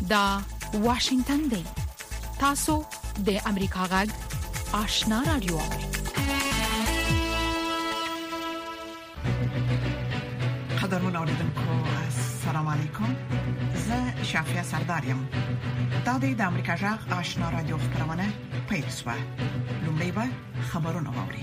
دا واشنگتن دی. تاسو د امریکا غږ آشنا رادیو. قدرمن اوریدونکو السلام علیکم. زه شافیا سردارم. دا د امریکا غږ آشنا رادیو خبرونه پیښه. لومړی به خبرونه واوري.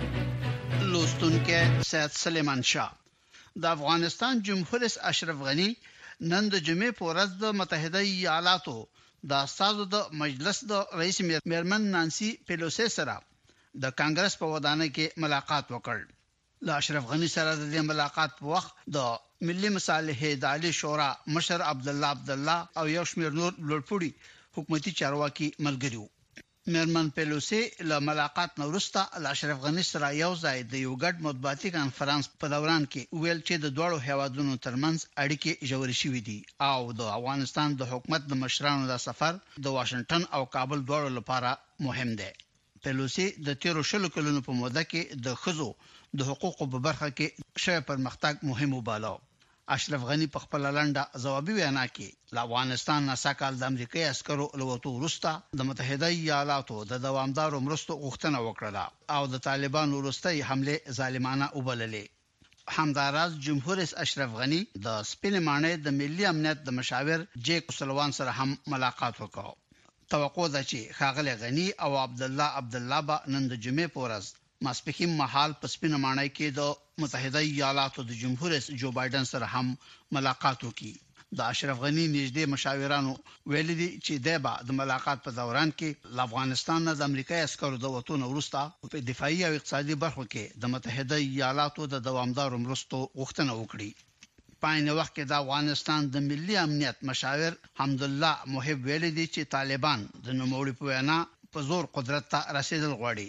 لوستونکو سید سلیمان شاه. د افغانستان جمهور رئیس اشرف غنی نن د جمعې په ورځ د متحده ایالاتو د اساسو د مجلس د رئیس میرمن نانسی پیلوسی سره د کانګرس په ودانۍ کې ملاقات وکړ. له اشرف غنی سره د دې ملاقات په وخت د ملي مصالحې د عالی شورا مشر عبدالله او یو شمېر نور لوړپوړي حکومتي چارواکي ملګری وو. میرمن پیلوسی له ملاقات وروسته له اشرف غنی سره یو ځای د یو ګډ مطبوعاتي کانفرنس په دوران کې ویل چې د دوه هیوادونو ترمنځ اړیکې ژورې شوې دي او د افغانستان د حکومت د مشرانو د سفر د واشنگټن او کابل دواړو لپاره مهم دی. پیلوسی د 13 کلونو په موده کې د خزو د حقوقو په برخه کې شوی پرمختګ مهم وباله. اشرف غنی په خپل لنډه ځوابي وینا کې له افغانستان نه ساکال د امریکایي عسکرو لوتو وروسته د متحده ایالاتو د دوامدارو مرستو غوښتنه وکړه او د طالبانو وروستۍ حمله ظالمانه وبللې. همداراز جمهور رئیس اشرف غنی د سپین مانې د ملي امنیت د مشاور جیک سلوان سره هم ملاقات وکړ. توقع ده چې ښاغلی غنی او عبدالله با نن د جمعې په ورځ ماسپښین مهال په سپین مانای کې د متحده ایالاتو د جمهور رئیس جو بایدن سره هم ملاقات وکړي. د اشرف غنی نږدې مشاورانو ویلي دي چې د ملاقات په دوران کې افغانستان نه د امریکایي عسکرو د وټونو وروسته په دفاعي او اقتصادي برخو کې د متحده ایالاتو د دوامدارو مرستو غوښتنه وکړي. په عین وخت کې د افغانستان د ملي امنیت مشاور حمدالله محب ویلي دي چې طالبان د نوموړي په وینا په زور قدرت ته رسیدل غواړي.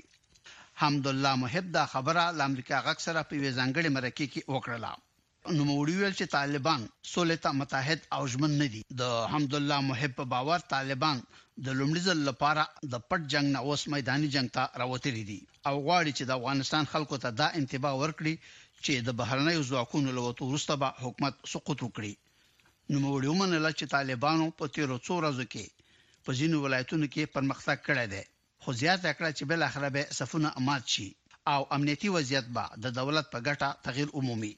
حمدالله محب دا خبره د امریکا غږ سره په ځانګړي مرکه کې وکړه. نوموړي ویل چې طالبان سولې ته متحد او ژمن نه دي. د حمدالله محب په باور طالبان د لومړي ځل لپاره د پټ جنگ نه اوس میداني جنگ ته راوتلي دي او غواړي چې د افغانستان خلکو ته دا انتباه ورکړي چې د بهرنیو ځواکونو له وټو وروسته به حکومت سقوط وکړي. نوموړي ومنله چې طالبانو په 13 ورځو کې په ځینو ولایتونو کې پرمختګ کړی دی، خو زیاته کړه چې بل اخر به صفونه مات شي او امنیتي وضعیت به د دولت په ګټه تغییر عمومي.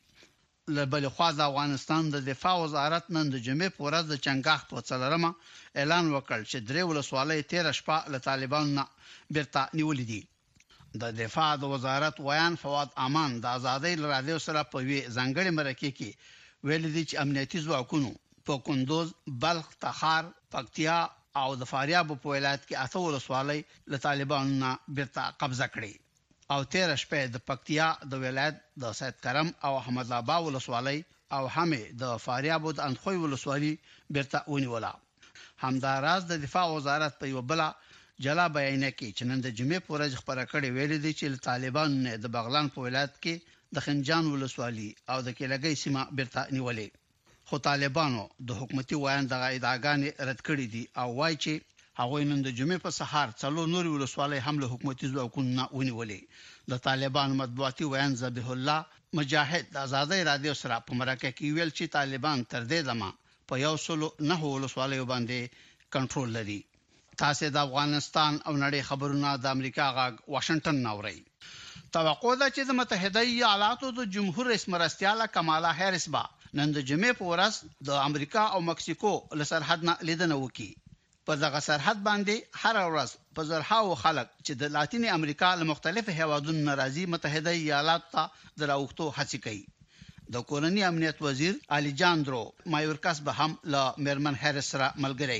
لبل خو د افغانستان د دفاع وزارت نن د جمعې په ورځ د چنګاخ په څلرمه اعلان وکړ چې درې ولسوالۍ 13 شپه له طالبانو نه بیرته نیولې دي. د دفاع د وزارت ویان فواد امان د ازادۍ رادیو سره په وی ځانګړي مرکه کې ویل دي چې امنیتي ځواکونو په کندوز، بلخ، تخار، پکتیا او د فاریاب په ولایت کې 8 ولسوالۍ له طالبانو نه بیرته قبضه کړې او 13 شپه د پکتیا د ولایت د سید کرم او احمد آباد ولسوالۍ او همې د فاریاب د انخوی ولسوالۍ بیرته ونیوله. همداراز د دفاع وزارت په یو بل جلا بیان کې چې نن د جمعې په ورځ خبره کړې ویل دي چې طالبان نه د بغلان په ولایت کې د خنجان ولسوالۍ او د کېلګۍ سیمه بیرته نیولې. خو طالبانو د حکومتي ویان دغه ادعاګانې رد کړې دي او وایي چې هغه نن د جمعې په سهار څلور نور ولسوالۍ حمله حکومتي ځواکونه ونیولې. د طالبان مطبوعاتي ویان ذبیح الله مجاهد د ازادۍ رادیو سره په مرکه کې ویل چې طالبان تر دې دمه په 109 ولسوالۍ باندې کنټرول لري. تاسو د افغانستان او نړۍ خبرونه د امریکا غږ واشنگټن ناوړي. توقع ده چې د متحده ایالاتو د جمهور رئیس مرستیاله کمالا هریس با نن د جمعې په ورځ د امریکا او مکسیکو له سرحد نه لیدنه وکړي. په دغه سرحد باندې هر ورځ په زرهاو خلک چې د لاتینی امریکا له مختلفو هیوادونو ناراضي متحده ایالات ته دراوښتو هڅه کوي. د کورنۍ امنیت وزیر الیجاندرو مایورکاس به هم له میرمن هریس سره ملګری.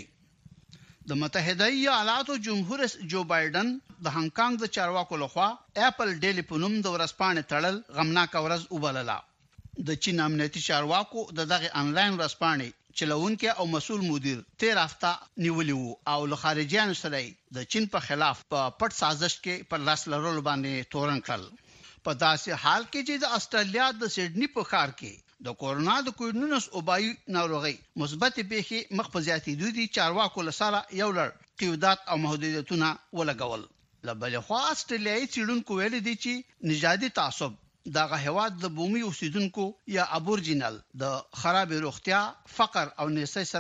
د متحده ایالاتو جمهور رئیس جو بایدن د هانګ کانګ د چارواکو لخوا اپل ډیلی په نوم د ورځپاڼې تړل غمناک ورځ وبلله. د چین امنیتي چارواکو دغه انلاین ورځپاڼې چلوونکي او مسؤل مدیر 13 هفته نیولې وو او له خارجيانو سره د چین په خلاف په پټ سازش کې پر لاس لرلو باندې تورن کړل. په داسې حال کې چې د استرالیا د سیډني په ښار کې د کورونا د کووډ-19 وبایي ناروغي مثبت پیښې مخ په زیاتېدو دي. چارواکو لسره یو لړ قیودات او محدودیتونه ولګول. لبل خو استرالیایي څېړونکو ویل دي چې نژادي تعصب دغه هواد د بومي اوسیدونکو یا ابورجینل د خراب روغتیا، فقر او نسای سره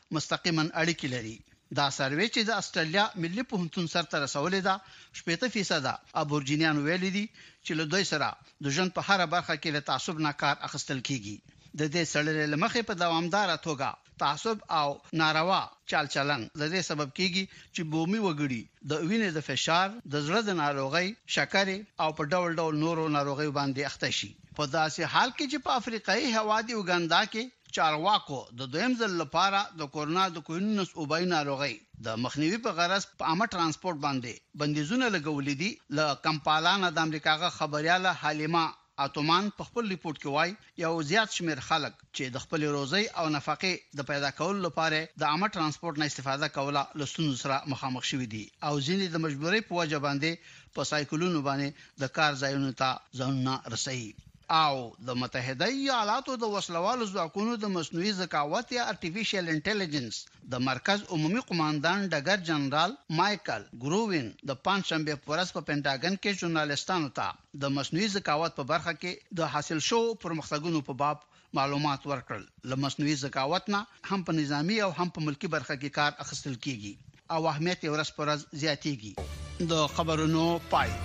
مستقیما اړیکې لري. دا سروې چې د استرالیا ملي پوهنتون سره رسولې ده 80% ابورجینیان ویل دي چې له دوی سره د ژوند په هر برخه کې له تعصب نه کار اخیستل کیږي. د دې سړلې لمخې په دوامدار توګه تعصب او ناروا چال چلن د دې سبب کیږي چې بومي وګړي د وینې د فشار، د زړه د ناروغۍ، شکر او په ډول ډول نورو ناروغیو باندې اخته شي. په داسې حال کې چې په افریقایي هوادي اوګاندا کې چارواکو د دویم ځل لپاره د کورونا د کوینس اوبای ناروغي د مخنیوي په غرض په عامه ترانسپورت باندې بندیزونه لګولې دي. ل کمپالا نه د امریکا خبرياله حلیمه اتومان په خپل ریپورت کې وایي یو زیات شمیر خلک چې د خپل روزي او نفقه د پیدا کولو لپاره د عامه ترانسپورت نه استفاده کوله لستون سره مخامخ شوي دي او ځینې د مجبورۍ په وجه باندې په سایکلونو باندې د کار ځایونو ته ځان رسي. او د متحده ایالاتو د وسلوالو ځواکونو د مصنوعي ذکاوت یا ارتفیشل انټيليجنس د مرکز عمومي قوماندان ډګر جنرال مايكل ګرووین د پنځشنبه په ورځ په پینټاګن کې ژورنالستانو ته د مصنوعي ذکاوت په برخه کې د حاصل شو پرمختګونو په باب معلومات ورکړل. له مصنوعي ذکاوت نه هم په نظامی او هم په ملکی برخه کې کار اخیستل کیږي او اهمیت یې ورځ پر ورځ زیاتېږي. د خبرونو پای.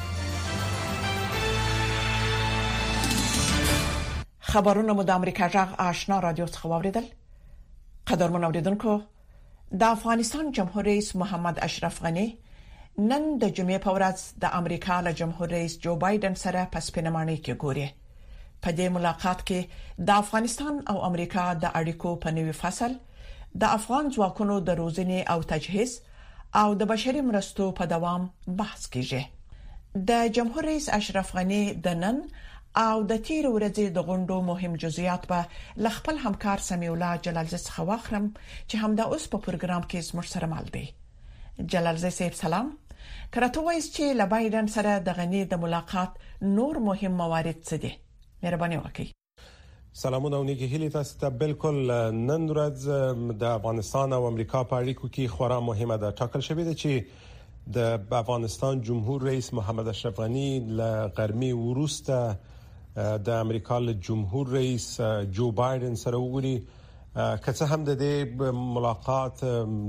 خبرونه مو د امریکا جغ آشنا رادیو څخه واوریدل. قدرمن اوریدونکو، د افغانستان جمهور رئیس محمد اشرف غنی نن د جمعې په ورځ د امریکا له جمهور رئیس جو بایدن سره په سپینمانۍ کې ګوري. په دې ملاقات کې د افغانستان او امریکا د اړیکو په نوي فصل، د افغان ځواکونو د روزنې او تجهیز او د بشري مرستو په دوام بحث کیږي. د جمهور رئیس اشرف غنی د نن او د تیر ورځې د غونډو مهم جزئیات به لخپل همکار سمیع الله جلالزی څخه واخلم چې همدا اوس په پروګرام کې زموږ سره مال دی. جلالزی صاحب سلام. کرته وایي چې ل بایدن سره د غنی د ملاقات نور مهم موارد څه دي؟ مهرباني وکړئ. سلامونه او نیکی هیله تاسو ته. بالکل نن ورځ د افغانستان او امریکا په اړیکو کې خورا مهمه ده. ټاکل شوې ده چې د افغانستان جمهور رئیس محمد اشرف غنی له غرمې وروسته د امریکا له جمهور رئیس جو بایدن سره وګوري. که څه هم د دې ملاقات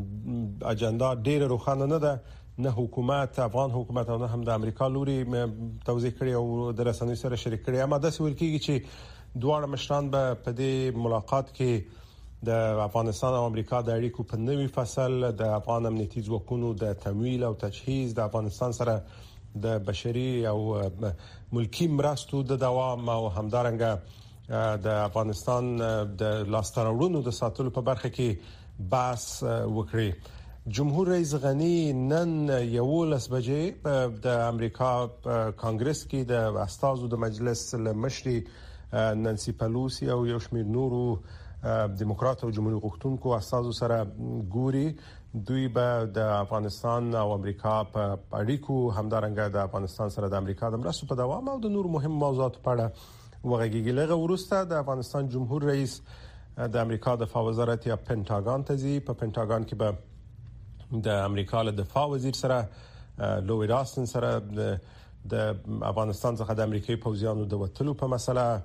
اجنډا ډیره روښانه نه ده، نه حکومت افغان حکومت او نه هم د امریکا لوري توضیح کړي او د رسنیو سره شریک کړي، اما د سویل کېږي چې دواړه مشران به په دې ملاقات کې د افغانستان او امریکا د اړیکو په نوي فصل، د افغان امنیتي ځواکونو د تمویل او تجهیز، د افغانستان سره د بشري او ملکی مرستو د دوام او همدارنګه د افغانستان د لاستراوړونو د ساتلو په برخه کې بحث وکړي. جمهور رئیس غنی نن 11 بجې د امریکا کانګرس کې د استازو د مجلس لمشري نانسي پلوسی او یو شمېر نورو دیموکرات او جمهوریت غوښتونکو استازو سره ګوري. دوی به د افغانستان او امریکا په اړیکو، همدارنګه د افغانستان سره د امریکا د مرستو په دوام او د نور مهم موضوعاتو په اړه وغږیږي. لږ وروسته د افغانستان جمهور رئیس د امریکا د دفاع وزارت یا پینټاګان ته ځي. په پینټاګان کې به د امریکا له دفاع وزیر سره لوی راستن سره د افغانستان څخه د امریکایي پوځیانو د وټلو په مسله،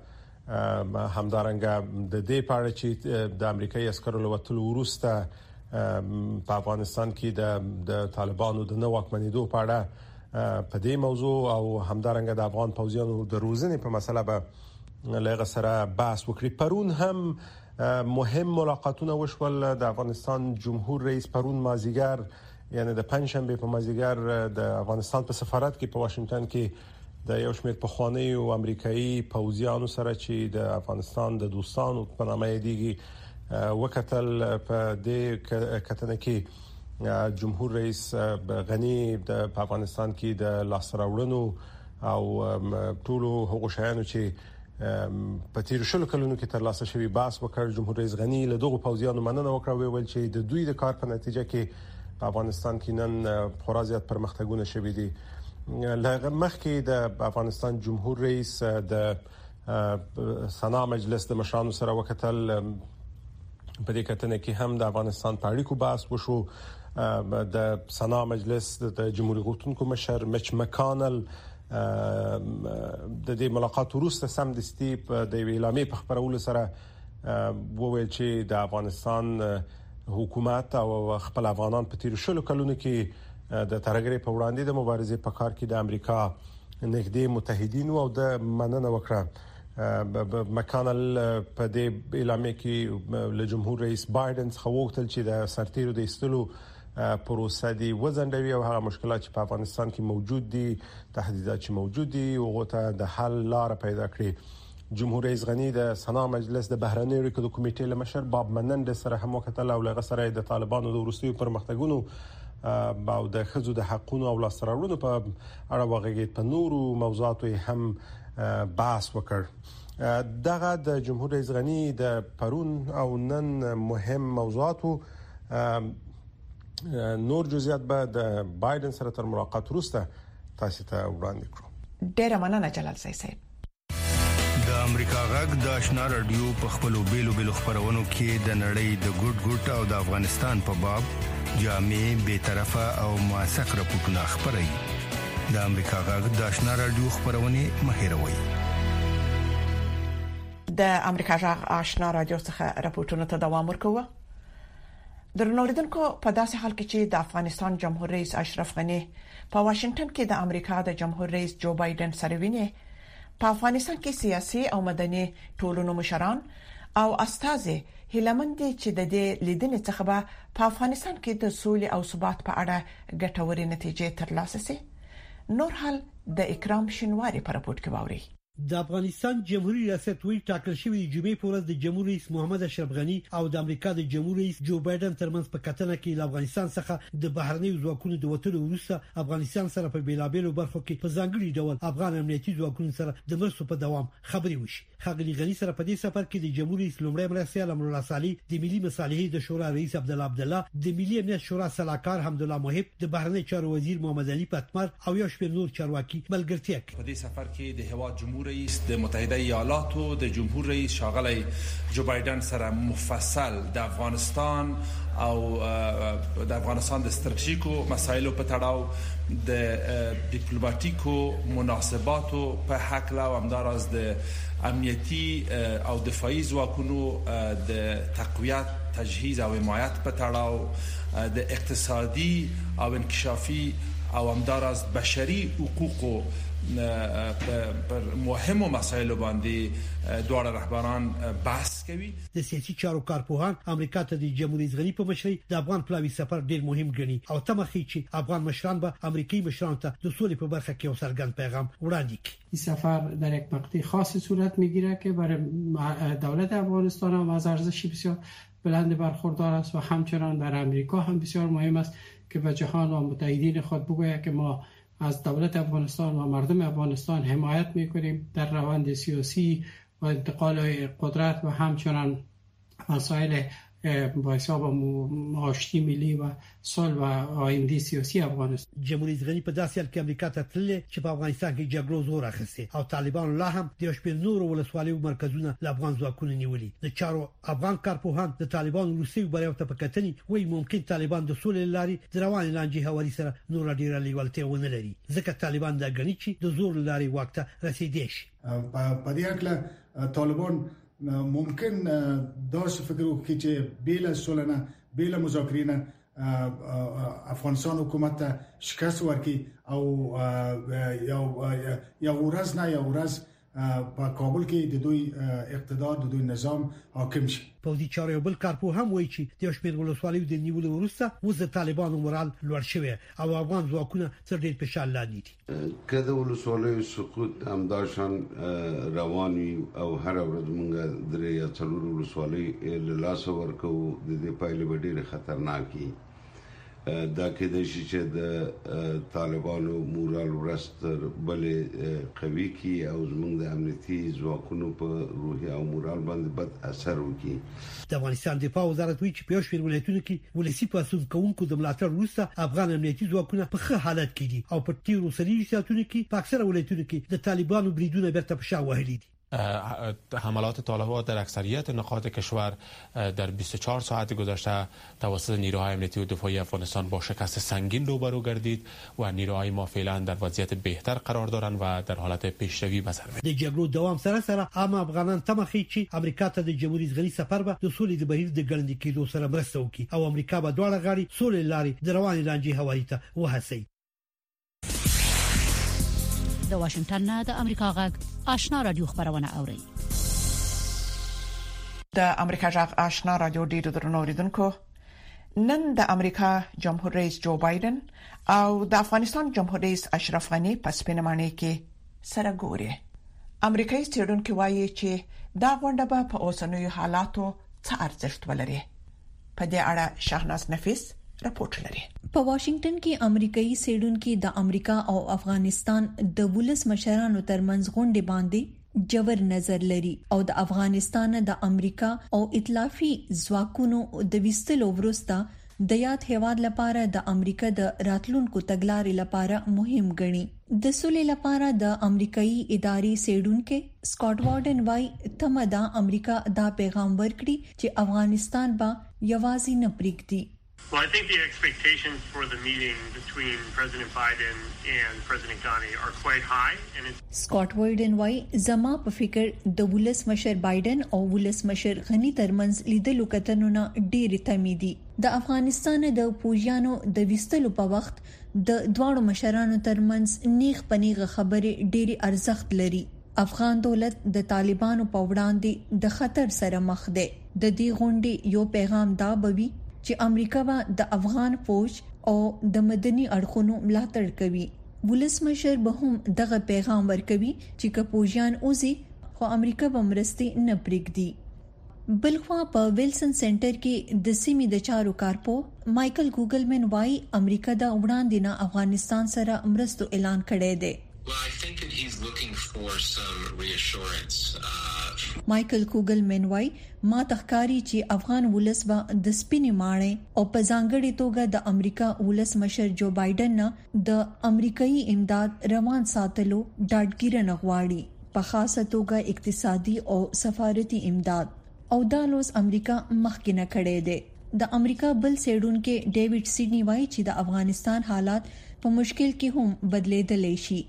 همدارنګه د دې په اړه چې د امریکایي عسکرو له وټلو وروسته په افغانستان کې د طالبانو د نو واکمنېدو په اړه په دې موضوع او همدارنګه د افغان پوځیانو د روزنې په مسله به لږ سره بحث وکړي. پرون هم مهم ملاقاتونه وشول. د افغانستان جمهور رئیس پرون مازیګر، یعنی د پنځشنبه په مازیګر د افغانستان په سفارت کې په واشنگټن کې د یو شمېر پخوانی او امریکایي پوځیانو سره چې د افغانستان د دوستانو په نامه یادېږي وکتل. په دې کتنه کې جمهور رئیس غنی د افغانستان کې د لاسراوړنو او ټولو هغو شیانو چې په تیر شلو کلونو کې تر لاسه شوی بحث وکړ. جمهور رئیس غنی له دغه پوځیانو مننه وکړه او ویل چې د دوی د کار په نتیجه کې په افغانستان کې نن خورا زیات پرمختګونه شوي دي. لږ مخکې د افغانستان جمهور رئیس د سنا مجلس د مشرانو سره وکتل. په دې کتنه کې هم د افغانستان په اړیکو بحث وشو. د سنا مجلس د جمهوریت غوښتونکو مشر مچ مکانل د دې ملاقات وروسته سم دستي په د اعلامیې په خبرولو سره وویل چې د افغانستان حکومت او خپل افغانان په تیر شلو کلونو کې د ترګری په وړاندې د مبارزې په کار کې د امریکا نږدې متحدین او د مننه وکړه مکانل په دې اعلامیه کې له جمهور رئیس بایدن څخه وغوښتل چې د سرتیرو د ایستلو پروسه دی وزندوي او هغه مشکلات چې په افغانستان کې موجود دي تهدیدات چې موجود دي او ته د حل لار پیدا کړي. جمهور رئیس غنی د سنا مجلس د بهرنی اړیکو د کمیټې لمشر باب منند سره هم وکړه او لغه سره د طالبانو د ورستیو پرمختګونو او د خزو د حقوقو او لاسراوړنو په اړه وغږید په نورو موضوعاتو هم بحث وکړ. دغه د جمهور رئیس غنی د پرون او نن مهم موضوعاتو نور جزئیات به د بایدن سره تر ملاقات وروسته تاسو ته وړاندې کړو. ډیر مننه جلال صاحب. د امریکا غږ د آشنا رادیو په خپلو بیلو خبرونو کې د نړۍ د ګډ او د افغانستان په باب جامع به طرفه او موثق راپورټونه خبري. د امریکا غږ د آشنا رادیو خبرونه مهیروي. د امریکا غږ آشنا رادیو څخه راپورټونه ته دوام ورکوه. درنوریدونکو په داسې حال کې چې د افغانستان جمهور رئیس اشرف غنی په واشنگټن کې د امریکا د جمهور رئیس جو بایدن سره ویني، په افغانستان کې سیاسي او مدني ټولنو مشران او استازي هیلمند چې د دې لیدنې څخه په افغانستان کې د سولې او ثبات په اړه ګټورې نتیجې ترلاسه شي. نور حال د اکرام شینواری په راپورټ کې باوري. د افغانستان جمهوریت ریاست وی ټاکل شوی جمعې په ورځ د جمهور رئیس محمد اشرف غنی او د امریکا د جمهور رئیس جو بایدن ترمنځ په کتنه کې د افغانستان څخه د بهرنی ځواکونو د وټلو وروسته افغانستان سره په بیلابېلو برخو کې په ځانګړي ډول افغان امنیتي ځواکونو سره د مرستو په دوام خبري وشي. خغلی غنی سره په دې سفر کې د جمهور رئیس لومړی مرستیال امر الله صالح، د ملي مصالحې د شورا رئیس عبد الله عبدالله، د ملي امنیت شورا سلاکار حمد الله محب، د بهرنی چارو وزیر محمد علي پتمر او یو شمېر نور چارواکي ملګرتیا کوي. په دې سفر کې د هواد جمهور رئیس د متحده ایالاتو د جمهور رئیس شاغلی جو بایدن سره مفصل د افغانستان او د افغانستان د ستراتیژیکو مسایلو په تړاو د ډیپلوماټیکو مناسباتو په حق لا همدارس د امنیتي او دفاعي ځواکونو د تقویت تجهیز او حمایت په تړاو د اقتصادي او انکشافي او همدارس بشري حقوقو پر مهمو مسایلو باندې دواړه رهبران بحث کوي. د سیاسي چارو کارپوهان امریکا ته د جمهور رئیس غنی په مشرۍ د افغان پلاوي سفر ډیر مهم ګڼي او تمخې چې افغان مشران به امریکایي مشران ته د سولې په برخه کې یو څرګند پیغام وړاندې کړي. این سفر در یک مقطع خاصی صورت میگیره که برای دولت افغانستان هم از ارزشی بسیار بلند برخوردار است و همچنان در امریکا هم بسیار مهم است که به جهان و متحدین خود بگوید که ما از دولت افغانستان و مردم افغانستان حمایت میکنیم در روند سیاسی و انتقال قدرت و همچنان مسائل با حساب آشتی ملی و صلح و آینده سیاسی افغانستان. جمهور رئیس غنی په داسې حال کې امریکا ته تللی چې په افغانستان کې جګړو زور اخیستی او طالبان لا هم د شپږ نورو ولسوالیو مرکزونه له افغان ځواکونو نیولي. د چارو افغان کارپوهان د طالبان روسي بریاو ته په کتنی وایي ممکن طالبان د سولې لاري د روان لانجې هواري سره نور ډیره لیوالتیا ونه لري ځکه طالبان د غنی چې د زور لاري وخت رسیدي شي. په دې اړه طالبان ممکن داسې فکر وکړي چې بیل سولنه بیل مذاکرینه افغانستان حکومت ته شکست ورکړي او یو ورځ په کابل کې د دوی اقتدار د دوی نظام حاکم شي. پوځي چارو یو بل کارپوه هم وایي چې د شپږ ولسوالیو د نیولو وروسته وز د طالبانو مورال لوړ شوی او افغان ځواکونه تر ډیر فشار لاندې دي. کله ولسوالیو سقوط همداشان رواني او هر ورځ موږ درې یا څلور ولسوالۍ له لاس ورکو د دې پایلې ډېر خطرناکي دا کې د شي چې د طالبانو مورال ورستر بلې قوي کی او زموږ د امنیتي ځواکونو په روحي او مورال باندې بد اثر وکړي. د افغانستان دفاع وزارت وایي چې په شپږ ولایتونو کې ولسی پاسون کوونکو د ملاتړ وروسته افغان امنیتي ځواکونه په ښه حالت کې دي او په تیرو سړي ساتونکو کې په اکثره ولایتونو کې د طالبانو بریدونه بیرته په شا وهلي دي. حملات طالبان در اکثریت نقاط کشور در 24 ساعت گذشته توسط نیروهای امنیتی و دفاعی افغانستان با شکست سنگین روبرو گردید و نیروهای ما فعلا در وضعیت بهتر قرار دارند و در حالت پیشروی به سر میبرند. د جګړو دوام سره عام افغانان تمخې چې امریکا ته د جمهوریت غنی سفر به د سولې د بهیر د ګړندې کېدو سره مرسته وکړي او امریکا به دواړه غاړي سولې لارې د رواني لانجې هواري ته وهڅوي. د واشنگټن نه د امریکا غږ آشنا رادیو خبرونه اوري. د امریکا غږ آشنا رادیو ډیرو درنو اوریدونکو، نن د امریکا جمهور رئیس جو بایدن او د افغانستان جمهور رئیس اشرف غنی په سپینمانه کې سره ګوري. امریکایي څېړونکو وایي چې دا غونډه به په اوسنیو حالاتو څه ارزښت ولري. په دې اړه شاهناز نفیس راپورټ لري. په واشنگټن کې امریکایي څېړونکو د امریکا او افغانستان د ولس مشرانو ترمنځ غونډه باندې جوړ نظر لري او د افغانستان د امریکا او ائتلافي ځواکونو د وستلو وروسته د یاد هیواد لپاره د امریکا د راتلونکو تګلارې لپاره مهم ګڼي. د سولې لپاره د امریکایي ادارې څېړونکو سکاٹ وارډن وايي تمه د امریکا دا پیغام ورکړي چې افغانستان به یوازې نه پریږدي. Well, I think the expectations for the meeting between President Biden and President Ghani are quite high. Scott Warden وايي زما په فکر د ولس مشر بایدن او ولس مشر غنی ترمنځ لیدلو کتنو نه ډېر تمې دي. د افغانستان د پوجانو د وستلو په وخت د دواړو مشرانو ترمنځ نیغ پنیغه خبرې ډېری ارزښت لري. افغان دولت د طالبانو په وړاندې د خطر سره مخ ده. د دې غونډې یو پیغام دا بوي چې امریکا به د افغان فوج او د مدني اړخونو ملاتړ کوي. ولس مشر به هم دغه پیغام ورکوي چې کپوجان اوزي خو امریکا به مرستې نه پرېږدي. بلخوا په ویلسن سنټر کې د سیمې د چارو کارپو مایکل ګوګلمن وايي امریکا د وړاندې نه افغانستان سره مرستو اعلان کړی دی. Well, I think that he's looking for some reassurance. مایکل کوګلمن وايي ما تخکاری چې افغان ولس به د سپینې ماڼۍ او په ځانګړي توګه د امریکا ولس مشر جو بایدن نه د امریکایي امداد روان ساتلو ډاډګیرنه غواړي، په خاصه توګه اقتصادي او سفارتي امداد، او دا لوز امریکا مخکې نه کړی دی. د امریکا بل څېړونکو ډیوډ سیډنی وايي چې د افغانستان حالات په مشکل کې هم بدلیدلی شي.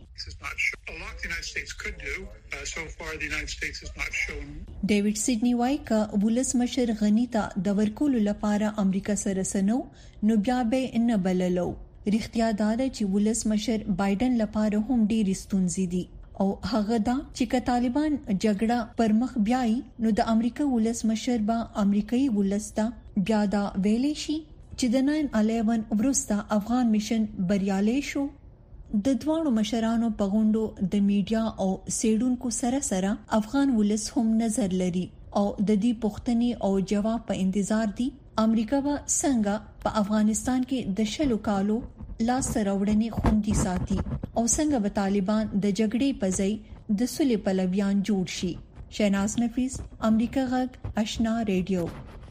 ډیوډ سیډنی وايي ک ولس مشر غنی ته د ورکولو لپاره امریکا سره سنو نو بیا به نه بللو. رښتیا دا ده چې ولس مشر بایدن لپاره هم ډېر ستونزې دي او هغه دا چې ک طالبان جګړه پر مخ بیاي نو د امریکا ولس مشر به امریکایي ولستا بیا دا ویلې شي چې د 9/11 وروسته افغان میشن بریالي شو. د دوانو مشرانو په غونډو د میډیا او سیډونکو سره افغان ولس هم نظر لري او د دې پوښتنې او جواب په انتظار دي امریکا به څنګه په افغانستان کې د شلو کالو لاس راوړنې خوندي ساتي او څنګه به طالبان د جګړې په ځای د صلح پلویان جوړ شي. شهناز نفیس، امریکا غږ آشنا ریډیو.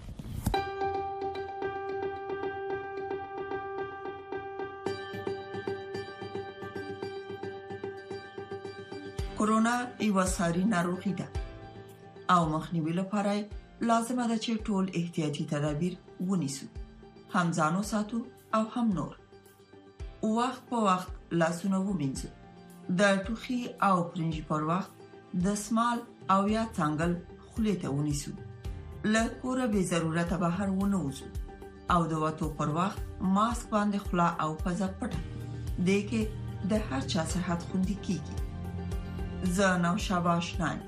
کورونا یو ساري ناروغي ده او مخنیوي لپاره لازمه ده چې ټول احتیاطي تدابیر ونیسو، هم ځانو ساتو او هم نور. وخت په وخت لاسونه ومینځو، د ټوخي او پرنجي پر وخت د سمال او یا څنګل خولې ته ونیسو، له کوره به ضرورت بهر ونه وځو او د وټو پر وخت ماسک باندې خلا او پزه پټه دې کې د هر چا صحت خوندي کیږي. زناو شاباش نان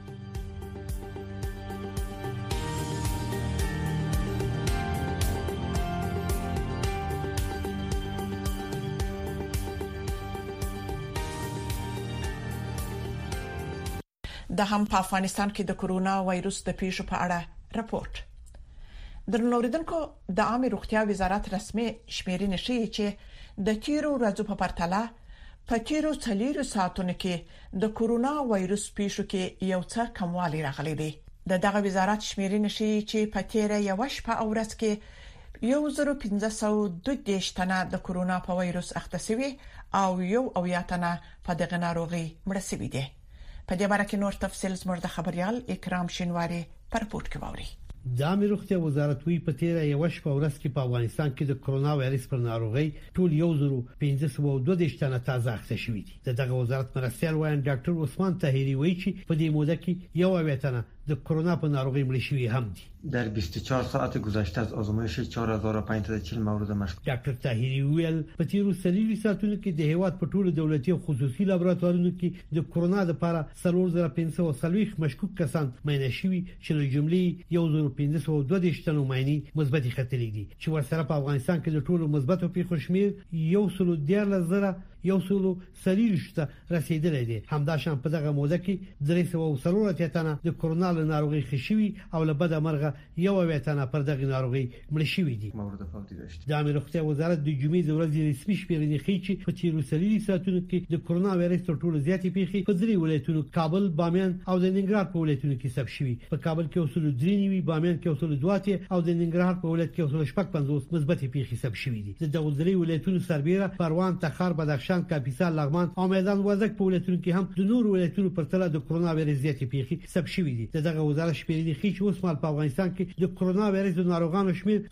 د هم په افغانستان کې د کورونا وایروس د پیښو په اړه راپورټ. درنوریدونکو، د عامه روغتیا وزارت رسمي شمیرنې ښيي چې د تیرو ورځو په پرتله په تیرو 4 ساعتونو کې د کورونا وایروس پیښو کې یو څه کموالی راغلی دی. دغه وزارت شمیرنې ښيي چې په تیره یو شپه او ورځ کې 1532 تنه د کورونا په وایروس اخته شوي او 1 تنه په دغه ناروغي مړ شوي دي. په دې اړه کې نور تفصيل زموږ د خبريال اکرام شینواری پر پورت کوي. د امیر روغتیا وزارت وی په تیر یو شپه ورځ کې په افغانستان کې د کرونا وایرس پر ناروغي ټول 1522 تنه تازه اخته شوي دي. دغه وزارت مرستیال وایي ډاکټر عثمان طاهری وایي چې په دې موده کې یو تنه د کرونا په ناروغي مړ شوی هم دي. در 24 ساعت گذشته از آزمایش 4540 مورد مشکوک. ډاکټر طاهری ویل په تیرو سلیری ساعتونو کې د هیواد په ټولو دولتي او خصوصي لابراتوارونو کې د کرونا لپاره 3540 مشکوک کسان معاینه شوي چې له جملې 1522 تنو معاینې مثبت ختلې دي چې ورسره په افغانستان کې د ټولو مثبت پیښو شمیر 1.1 یو سلو سلیریشته رسیدلې دي. همداشان په دغه موده کې 340 تنه د کرونا له ناروغي خشوي او له بده مرغه یو تنه پر دغه ناروغي مړ شوي دي. مورد فوتي داشت. د امیر روغتیا وزارت د جمعې د ورځې رسمي شمیرنې ښیي چې په تیرو سلیری ساعتونو کې د کرونا وایرس تر ټولو زیاتې پیښې په درې ولایتونو کابل، بامیان او د ننګرهار په ولایتونو کې ثبت شوي. په کابل کې اوسلو 3 بامیان کې اوسلو 2 او د ننګرهار په ولایت کې اوسلو 55 مثبت پیښې ثبت شوي دي. د دغه درې ولایتونو سربېره پروان، تخار، بدخشان، کاپیسا، لغمان او میدان وردګ په ولایتونو کې هم د نور ولایتونو پر تله د کرونا وایرس زیاتې پیښې ثبت شوي دي. دغه وزارت شمیرنې ښیي چې اوس مهال په افغانستان کې د کرونا وایرس د ناروغانو شمیر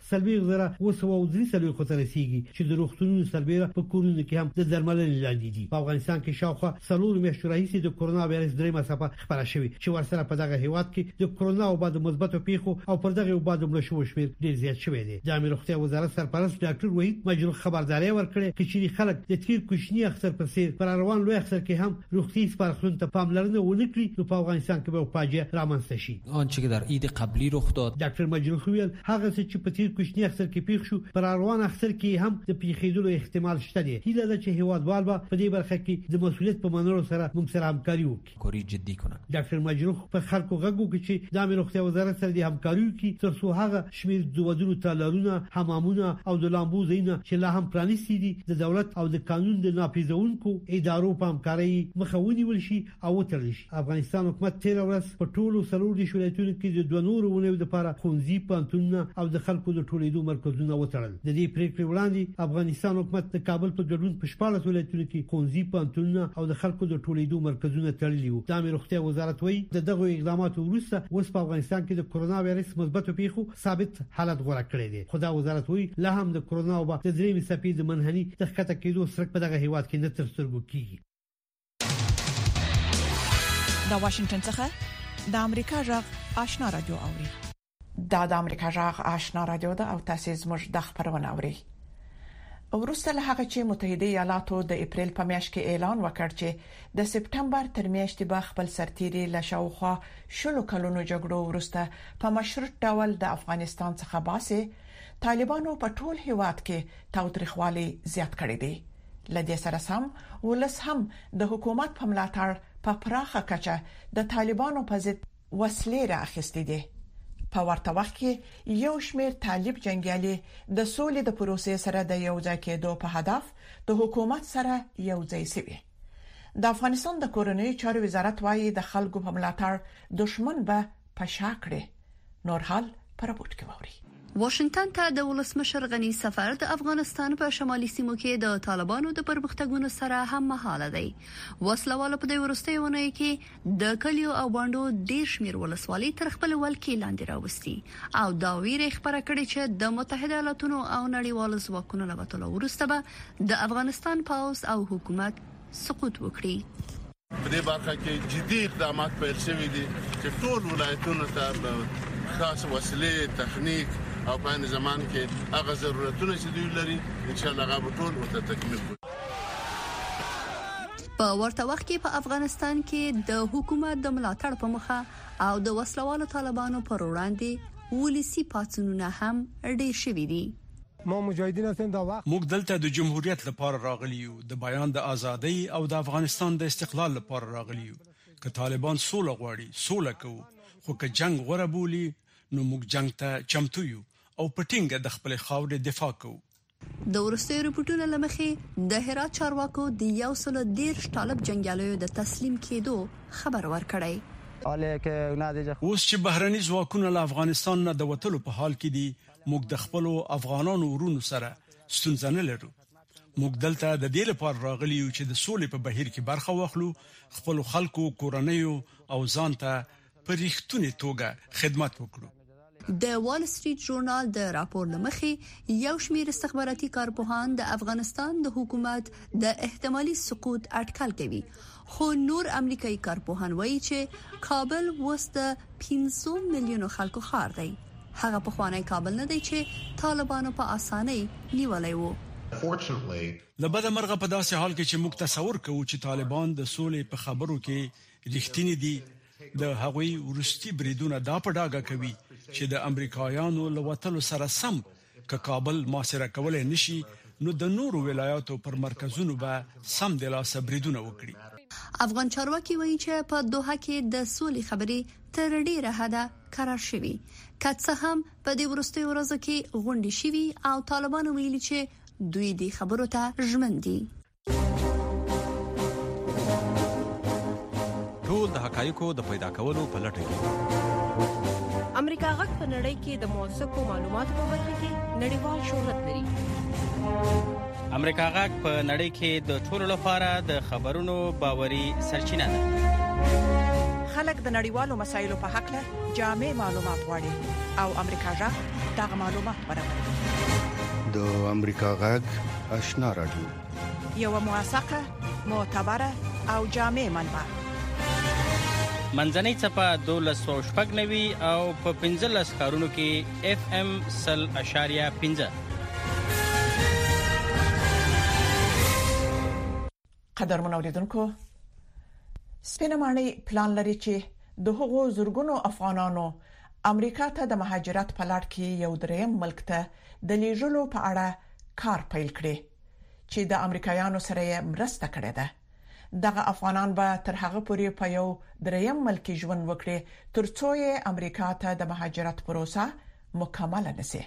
3,233 خو ته رسیدي چې د روغتونونو سربېره په کورونو کې هم د درملنې لاندې دي. په افغانستان کې شاوخوا 4 میاشتې راهیسې د کرونا وایرس درې مسافه خبره شوې چې ورسره په دغه هیواد کې د کرونا او بعد مثبتو پیښو او پر دغه بعد مړ شو شمیر ډیر زیات شوی دی. د امیر روغتیا وزارت سرپرست ډاکټر وحید مجروح خبرداري ورکړه چې خلک د تیر کوچنی اختر په څیر پر روان لوی اختر کې هم روغتي سپارښتنو ته پاملرنه ونکړي نو په افغانستان کې به فاجعه رامنځته شي. آنچه که در عید قبلی رخ داد ډاکټر مجروح ویل هغه چې په تیر کوچنی اختر کې پیښ شو پر روان اختر کې هم د پیښېدلو احتمال شته دی. هیله ده چې هیوادوال به په دې برخه کې د مسؤلیت په منلو سره موږ سره همکاري وکړي. کاری جدي کنه. ډاکټر مجروح په خلکو غږ وکړي چې د امیر روغتیا وزارت سره د همکاري وکړي ترڅو هغه شمیر دودونو تالارونه، حمامونه او د لامبو ځایونه چې لا هم پرانیستي دي د دولت او د قانون د ناپیژونکو ادارو په همکاري مخاوني ولشي او وترل شي. افغانستان حکومت تیر ورځ په ټولو سلور دي ولایتونو کې د 2 نورو ونیو لپاره خونځي پانتونونه او د خلکو د ټولیدو مرکزونه وتړل. د دې پریکړې وړاندې افغانستان حکومت د کابل په ګډون په 14 ولایتونو کې خونځي پانتونونه او د خلکو د ټولیدو مرکزونه تړلي وو. د امیر روغتیا وزارت وایي دغه اقداماتو وروسته اوس په افغانستان کې د کرونا وایرس مثبت پیښو ثابت حالت غوړه کړی دی. خو دا وزارت وایي لا هم د کرونا او د درېمې څپې د منحني د ښکته کېدو سرک په دغه هیواد کې نه تر سترګو کیږي. د واشنگټن څخه د امریکا جغ آشنا رادیو اوري. د امریکا جغ آشنا رادیو د او تاسو زموږ د خبرونه اوري. ورسته له هغه چې متحده ایالاتو د اپریل په میاشت کې اعلان وکړ چې د سپټمبر تر میاشتې به خپل سرتیري له شاوخوا شلو کلونو جګړو ورسته په مشروط ډول د افغانستان څخه باسي، طالبانو په ټول هیواد کې تاوتریخوالي زیات کړی دی. لدې سره سم ولس هم د حکومت په ملاتړ په پراخه کچه د طالبانو په ضد وسلې راخستې دي. په ورته وخت کې یو شمېر طالب جنگیالي د سولې د پروسې سره د یو ځای کېدو په هدف د حکومت سره یو ځای شوی. د افغانستان د کورنۍ چارو وزارت وايي د خلکو په ملاتړ دشمن به پشا کړي. نور حال پر راپورټ کې ووري. واشنگټن ته د ولسمشر غنی سفر د افغانستان په شمالي سیمو کې د طالبانو د پرمختګونو سره هم مهاله دی. وسلواله په دې ورستۍ ونه کې د کلیو او باندو ډیر شمیر ولسوالۍ تر خپل ولکې لاندې راوستي او دا ویره خبره کړې چې د متحده ایالاتونو او نړیوالو ځواکونو له وټولو ورسته به د افغانستان پاوز او حکومت سقوط وکړي. په دې برخه کې جدي اقدامات پیل شوي دي چې ټول ولایتونو ته خاص وسلې، تخنیک او په زمان کې هغه ضرورتونه چې دوی لري ان شاء الله هغه ټول ورته تکمیل کړي. په ورته وخت کې په افغانستان کې د حکومت د ملاتړ په مخه او د وسلوالو طالبانو پر وړاندې ولسی پاتونونه هم ډېر شوي دي. ما مجاهدین هستیم دا وخت موږ دلته د جمهوریت لپاره راغلی یو، د بیان د ازادۍ او د افغانستان د استقلال لپاره راغلی یو. که طالبان سوله غواړي سوله کوو، خو که جنگ غوړه بولي نو موږ جنگ ته چمتو یو او پټینګه د خپل خاورې دفاع کوو. د ورستي رپورټونو لمخې د هرات چارواکو د 113 طالب جنگیالیو د تسلیم کېدو خبر ورکړی. اوس چې بهرني ځواکونه له افغانستان نه د وټلو په حال کې دي، موږ د خپل افغانانو ورونو سره ستونزه نه لرو. موږ دلته د دې لپاره راغلي یو چې د سولې په بهیر کې برخه واخلو، خپل خلکو، کورنیو او ځان ته په رښتونې توګه خدمت وکړو. د وال سټریټ ژورنال د راپور لمخې یو شمېر استخباراتي کارپوهان د افغانستان د حکومت د احتمالي سقوط اټکل کوي، خو نور امریکایي کارپوهان وایي چې کابل وسط 500 میلیونو خلکو ښار دی. هغه په خوانی کابل نه دی چې طالبانو په اسانۍ نیولای وو. لبدا مرغه په داسې حال کې چې موږ تصور کوو چې طالبان د سولې په خبرو کې رښتینی دي، د هغوی ورستي بریدونه دا په ډاګه کوي چې د امریکایانو لوتلو سره سم ک کابل محاصره کولای نشي، نو د نورو ولایاتو پر مرکزونو به سم د لاس بریدونه وکړي. افغان چارواکي وایي چې په دوحه کې د سولې خبرې تر ډیره حده قرار شوي، که څه هم په دې وروستیو ورځو کې غونډې شوي او طالبانو ویلي چې دوی دې خبرو ته ژمن دي. ټول د حقایقو د پیدا کولو په لټه کې امریکا غږ په نړۍ کې د موثقو معلوماتو په برخه کې نړیوال شهرت لري. امریکا غږ په نړۍ کې د ټولو لپاره د خبرونو باوري سرچینه ده. خلک د نړیوالو مسایلو په حق له جامع معلومات غواړي او امریکا غږ دغه معلومات برابروي. د امریکا غږ آشنا رادیو، یو موثقه، معتبره او جامع منبع. منځنۍ چپه 1290 او په 15 ښارونو کې FM 100.5. قدرمن اوریدونکو، سپینماني پلان لري چې د هغو زورګونو افغانانو امریکا ته د مهاجرت په لړ کې یو دریم ملک ته د لیږلو په اړه کار پیل کړي چې د امریکایانو سره مرسته کړې ده. دغه افغانان به تر هغه پورې په یو دریم ملک ژوند وکړي ترڅو یې امریکا ته د مهاجرت پروسه مکمل نشي.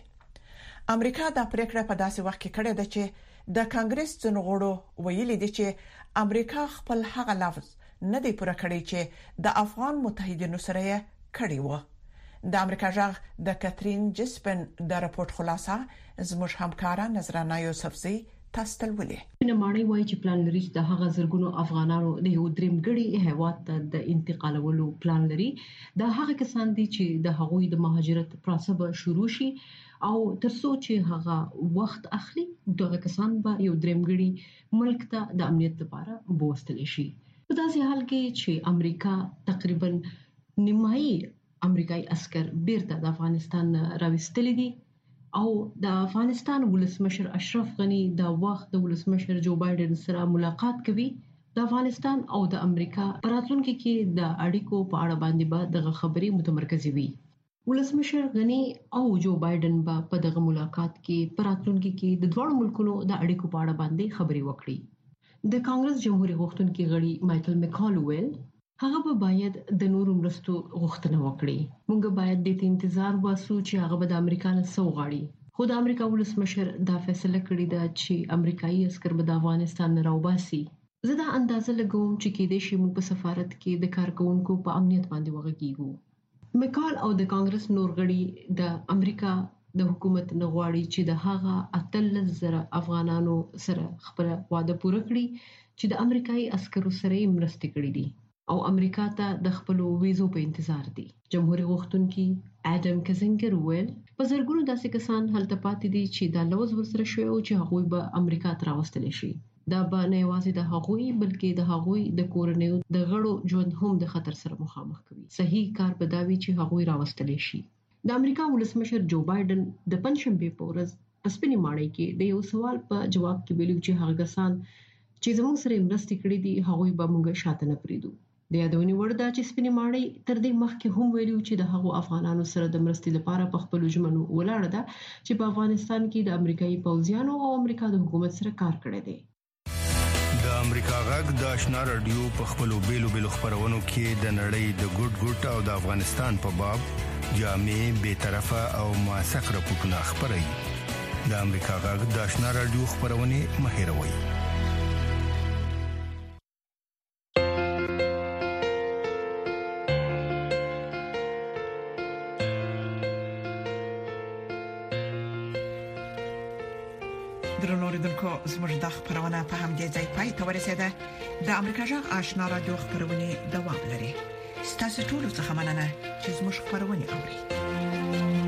امریکا دا پریکړه په داسې وخت کې کړې ده چې د کانګرس ځینو غړو ویلي دي چې امریکا خپل هغه لفظ نه دی پوره کړی چې د افغان متحدینو سره کړی و. د امریکا ژغ د کاترین جسپن د راپورټ خلاصه زموږ همکارا نظرانه یوسفزی تاسو ولې نماړی وایي چې پلان لري چې د هغه زرګونو افغانانو د یو دریم ګړي هیواد ته د انتقالولو پلان لري. دا هغه کسان دي چې د هغوی د مهاجرت پروسه به شروع شي او ترڅو چې هغه وخت اخلي دغه کسان به یو دریم ګړي ملک ته د امنیت لپاره بوستل شي. په داسې حال کې چې امریکا تقریبا نیمایي امریکایي عسكر بیرته د افغانستان راوستل دي او د افغانستان ولسمشر اشرف غنی د وخت د ولسمشر جو بایدن سره ملاقات کوي. د افغانستان او د امریکا پراتلونکو کې د اړیکو په اړه باندې به دغه خبرې متمرکز وي. ولسمشر غنی او جو بایدن په دغه ملاقات کې پراتلونکو کې د دوه ملکونو د اړیکو په اړه باندې خبرې وکړي. د کانګرس جمهوریت غوښتونکي غړي مایکل مکال ویل هغه به باید د نورو مرستو غوښتنه وکړي. موږ باید د انتظار واسو چې هغه به د امریکا نه سوغاړي. خو د امریکا ولسمشر دا فیصله کړې ده چې امریکایي عسكر به د افغانستان نه راوباسي. زه دا اندازه لګوم چې کېدې شي موږ په سفارت کې د کارکونکو په امنیت باندې وغږیږو. مکال او د کانګرس نور غړي د امریکا د حکومت نه غواړي چې د هغه 13,000 افغانانو سره خپل وعده پوره کړي چې د امریکایي عسکرو سره مرسته کړې دي او امریکا ته د خپل ویزو په انتظار دي. جمهوریت غوښتونکي اډم کزنګر ویل په زرګونو داسې کسان هلته پاتې دي چې د لوز ورسره شوی او چې هغوی به امریکا ته راوستل شي. دا به نه یوازې د هغوی بلکې د هغوی د کورنیو د غړو ژوند هم د خطر سره مخامخ کوي. صحیح کار به دا وي چې هغوی راوستل شي. د امریکا ولسمشر جو بایدن د پنځشنبه په ورځ په سپینې ماڼۍ کې د یو سوال په جواب کې ویلي چې هغه کسان چې زموږ سره مرسته کړې دي هغوی به موږ شاته نه پریږدو. د یادونې وړ ده چې سپینې ماڼۍ تر دې مخکې هم ویلي چې د هغو افغانانو سره د مرستې لپاره په خپل ژمنو ولاړه ده چې په افغانستان کې د امریکایي پوځیانو او امریکا د حکومت سره کار کړی دی. د امریکا غږ د آشنا رادیو په خپلو بیلو خبرونو کې د نړۍ د ګډ او د افغانستان په باب جامع، بی‌طرفه او موثق راپورټونه خبري. د امریکا غږ د آشنا رادیو خبرونه مهیروي. درنو اوریدونکو زموږ د خبرونه په همدې ځای پای ته ورسیده. د امریکا جغ آشنا رادیو خبرونه دوام لري. ستاسو ټول څه مننه چې زموږ خبرونه اوري.